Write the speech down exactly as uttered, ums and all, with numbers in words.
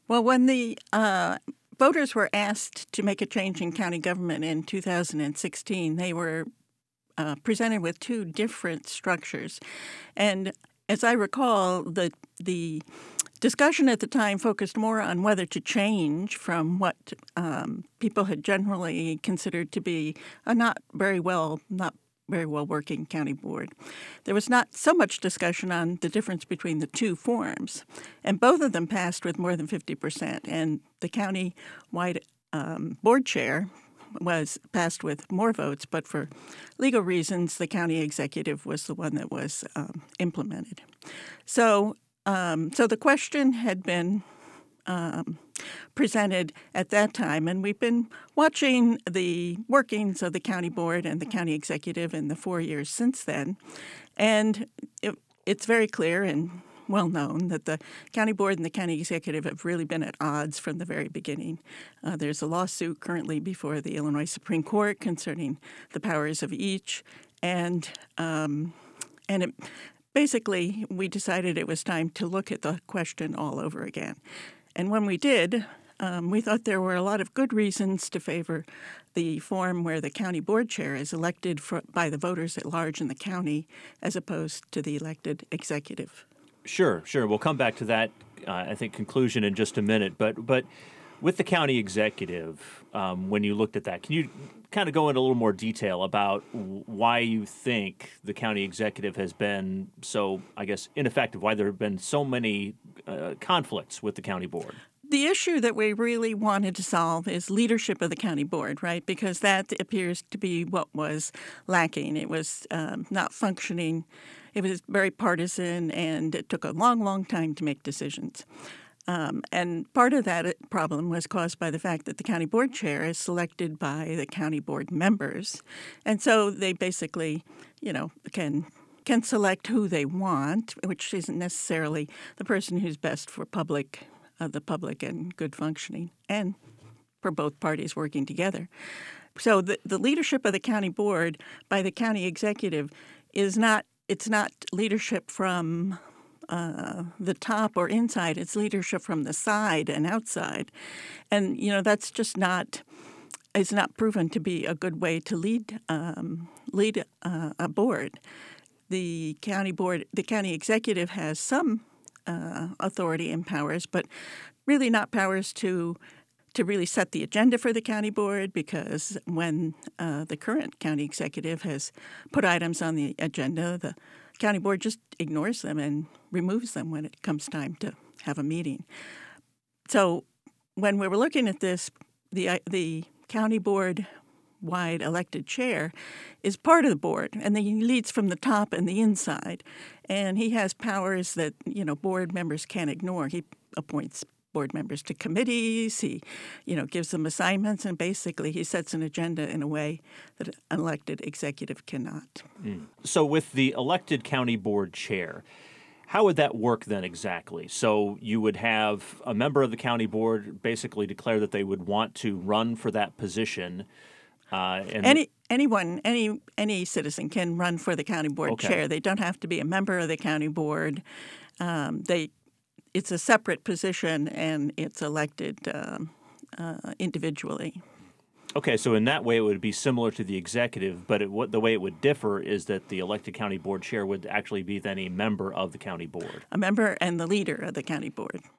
Well, when the uh, voters were asked to make a change in county government in two thousand sixteen, they were uh, presented with two different structures. And as I recall, the the discussion at the time focused more on whether to change from what um, people had generally considered to be a not very well, not very well working county board. There was not so much discussion on the difference between the two forms, and both of them passed with more than fifty percent. And the county-wide um, board chair was passed with more votes, but for legal reasons, the county executive was the one that was um, implemented. So, um, so the question had been um, presented at that time, and we've been watching the workings of the county board and the county executive in the four years since then, and it, it's very clear and well known that the county board and the county executive have really been at odds from the very beginning. Uh, there's a lawsuit currently before the Illinois Supreme Court concerning the powers of each, and um, and it, basically we decided it was time to look at the question all over again. And when we did, um, we thought there were a lot of good reasons to favor the form where the county board chair is elected for, by the voters at large in the county as opposed to the elected executive. Sure, sure. We'll come back to that, uh, I think, conclusion in just a minute. But but with the county executive, um, when you looked at that, can you kind of go into a little more detail about why you think the county executive has been so, I guess, ineffective, why there have been so many uh, conflicts with the county board? The issue that we really wanted to solve is leadership of the county board, right? Because that appears to be what was lacking. It was um, not functioning. It was very partisan, and it took a long, long time to make decisions. Um, and part of that problem was caused by the fact that the county board chair is selected by the county board members. And so they basically, you know, can can select who they want, which isn't necessarily the person who's best for public, uh, the public and good functioning, and for both parties working together. So the, the leadership of the county board by the county executive is not, it's not leadership from Uh, the top or inside. It's leadership from the side and outside. And, you know, that's just not, it's not proven to be a good way to lead um, lead uh, a board. The county board, the county executive has some uh, authority and powers, but really not powers to to really set the agenda for the county board, because when uh, the current county executive has put items on the agenda, the county board just ignores them and removes them when it comes time to have a meeting. So when we were looking at this, the the county board-wide elected chair is part of the board, and he leads from the top and the inside. And he has powers that, you know, board members can't ignore. He appoints board members to committees. He, you know, gives them assignments, and basically he sets an agenda in a way that an elected executive cannot. Mm. So with the elected county board chair, how would that work then exactly? So you would have a member of the county board basically declare that they would want to run for that position. Uh, and any anyone, any any citizen can run for the county board Okay. chair. They don't have to be a member of the county board. Um, they It's a separate position, and it's elected um, uh, individually. Okay, so in that way it would be similar to the executive, but it, what, the way it would differ is that the elected county board chair would actually be then a member of the county board. A member and the leader of the county board.